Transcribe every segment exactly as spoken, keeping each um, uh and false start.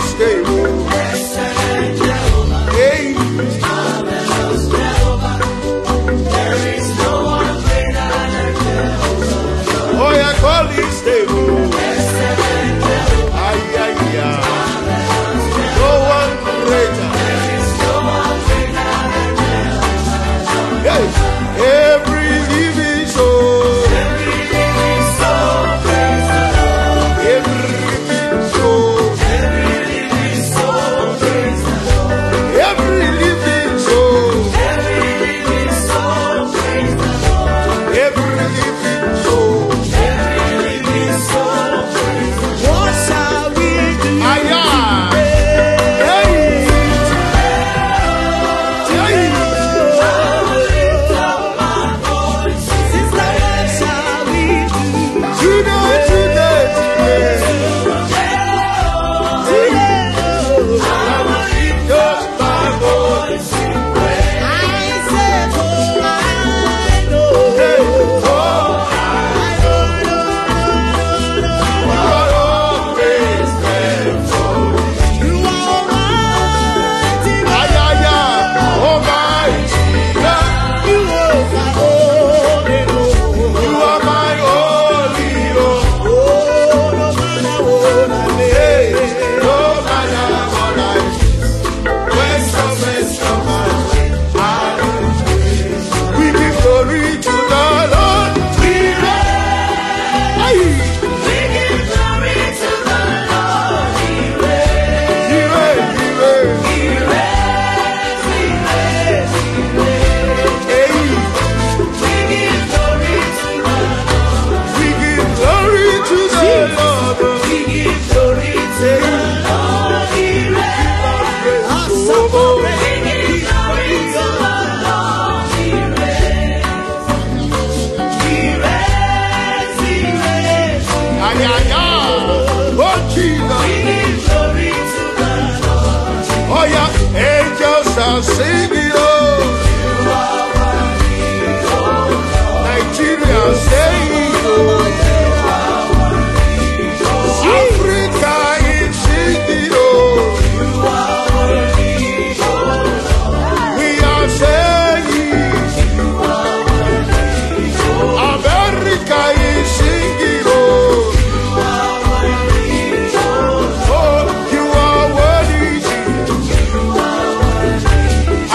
stable. Excellent Jehovah. Hey, Marvelous Jehovah. There is no one greater than Jehovah. oh yeah, call it stable. Excellent Jehovah. Ay, ay, ay. Marvelous Jehovah. No one greater. There is no one greater than Jehovah. Hey, every living soul, Every living soul praise the Lord. every living soul, Every living soul praise the Lord. every living soul, Every living soul praise the Lord. every living soul. Every living soul praise the Lord. What shall we do? Ay, ay. Hey, hey. I will lift up my voice in Sister, what praise. shall we do? Today, today, today. I will lift up my voice in praise. I said, oh, I know. Hey, oh, I know, no, no, no, you are always faithful. no. You are almighty God. Ay, ay, ay. Almighty God. You are my only Lord. You are my only Lord. Oh, no matter what I Hey, may. no matter what I do, when success comes my way, I will praise. We give glory to the Lord. We reign. Ay, We give glory to the Lord. He reigns. He reign, He reign. He reigns. He reigns. He reigns. Hey, We give glory to the Lord. we give glory to the Lord. We give glory to the Lord. He reigns. Oh, oh. We give glory to the Lord. He reigns. He reigns. He reigns. Ay, ay, ay. Oh, Jesus. We give glory to the Lord. Oh, yeah. Angels are singing, oh. You are worthy, oh Lord. Nigeria saying, oh. Africa is singing, oh. You are worthy, oh Lord. We are saying, You are worthy, oh America is singing, oh. You are worthy, oh Oh, you are worthy. You are worthy.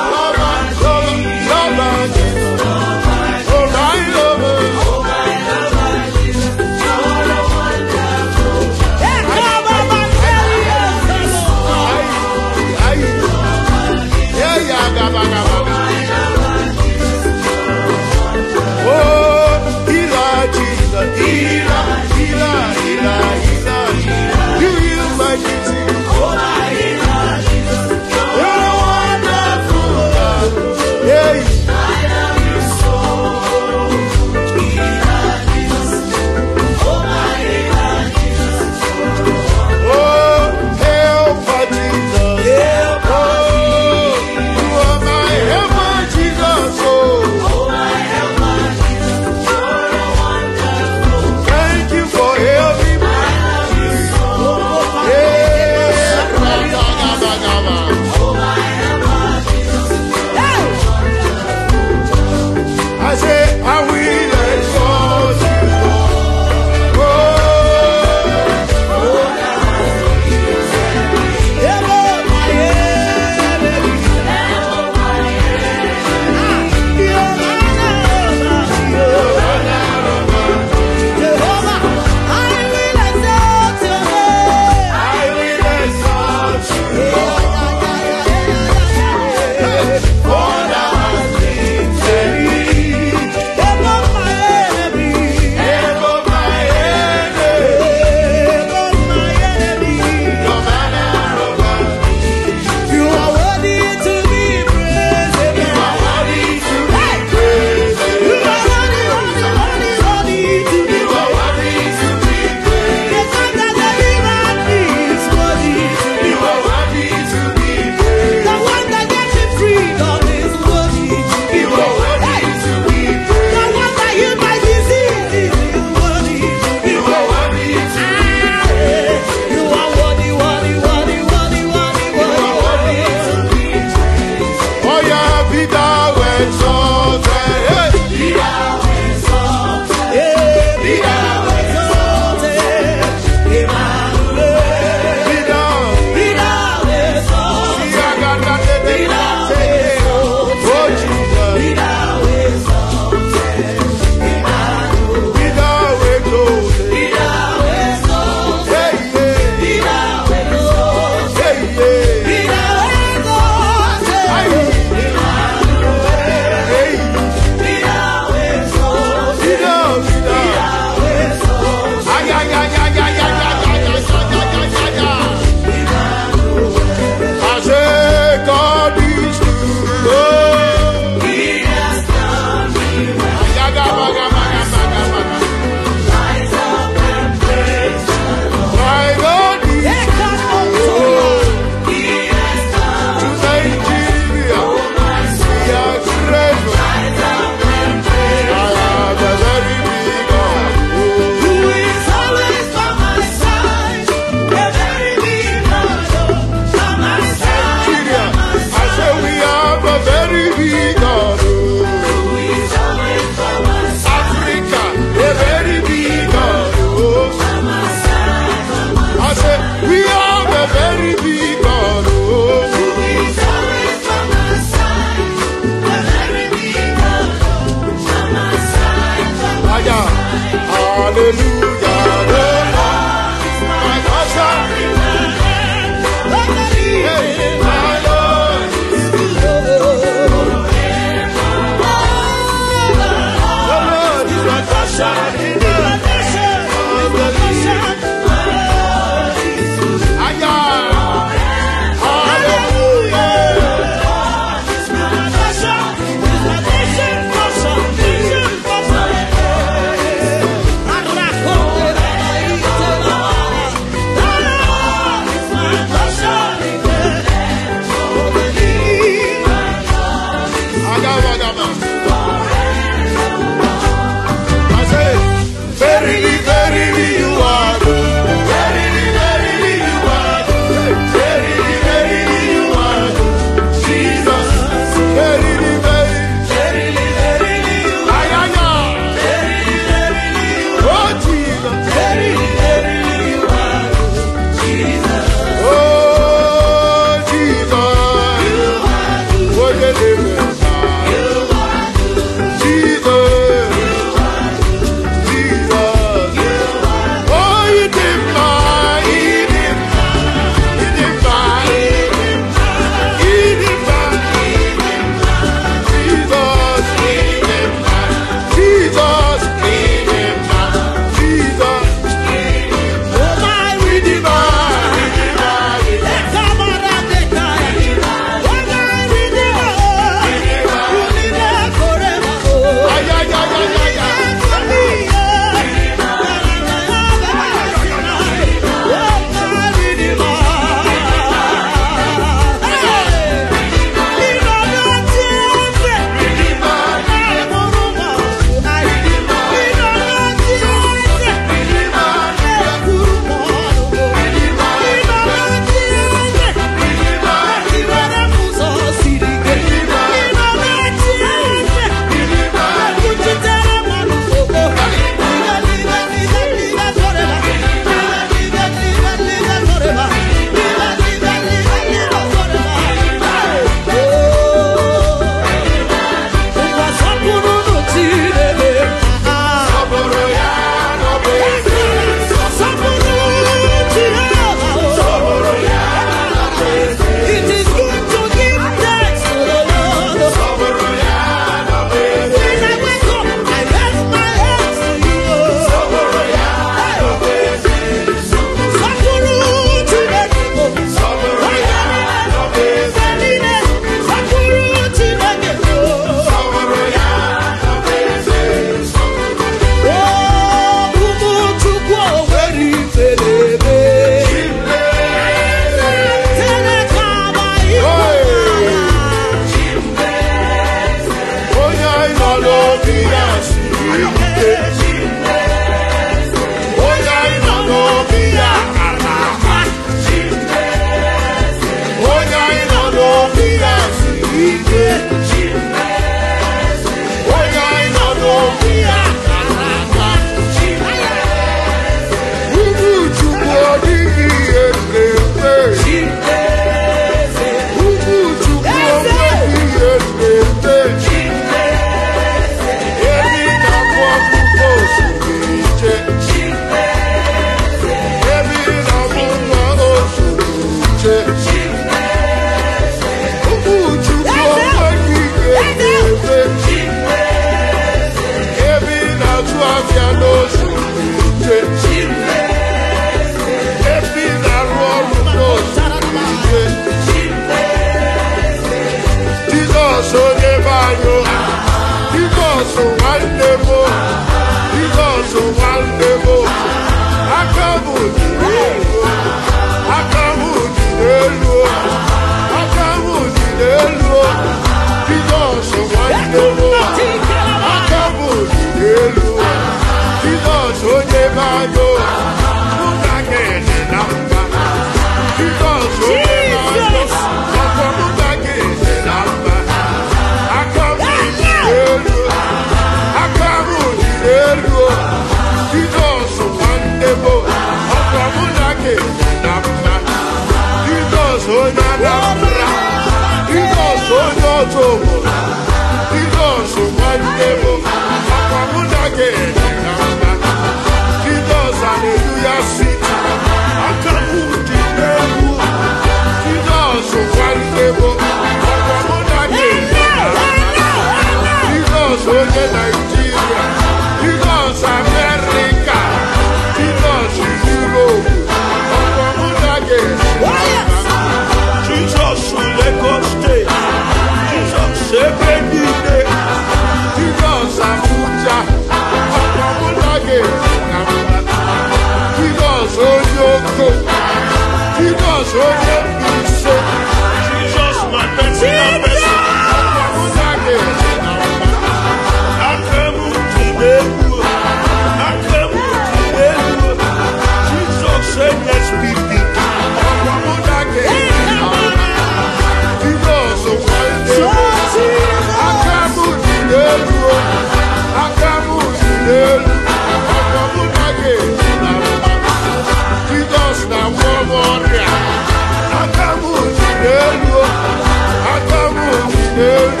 Jesus onye banyo, Jesus nwanne m, Jesus nwanne m, aka m dị n'elu, aka m dị n'elu, aka m dị n'elu, Jesus nwanne m, aka m dị n'elu, Jesus onye banyo, mụ na gị dị na mma, Jesus onye banyo, ọkwa mụ na gị dị na mma, aka m dị n'elu, aka m dị n'elu, Jesus nwanne m, ọkwa mụ na gị dị na mma, Jesus onye Anambra, Jesus onye Otobo, Jesus nwanne m, ọkwa mụ na gị dị na mma, Jesus hallelujah city, aka m dị n'elu, Jesus nwanne m, ọkwa mụ na gị dị na mma, Jesus onye Nigeria, Jesus America, Jesus Europe, ọkwa mụ na gị dị na mma, Jesus Lagos State, Jesus ebe niile, Jesus Abuja, ọkwa mụ na gị dị na mma, Jesus onye Oko, Jesus onye Mbaise, Jesus my personal person, ọkwa mụ na gị dị na mma, aka m dị n'elu, aka m dị n'elu, Jesus onye speaking, ọkwa mụ na gị dị na mma, Jesus nwanne m, aka m dị n'elu, aka m dị n'elu, ọkwa mụ na gị dị na mma, Jesus na-agwọ m ọrịa, aka m dị n'elu, aka m dị n'elu.